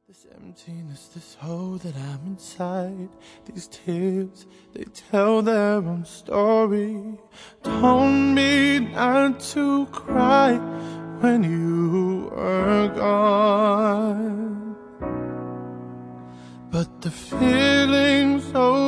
This emptiness, this hole that I'm inside, these tears, they tell their own story. Told me not to cry when you were gone, but the feeling's so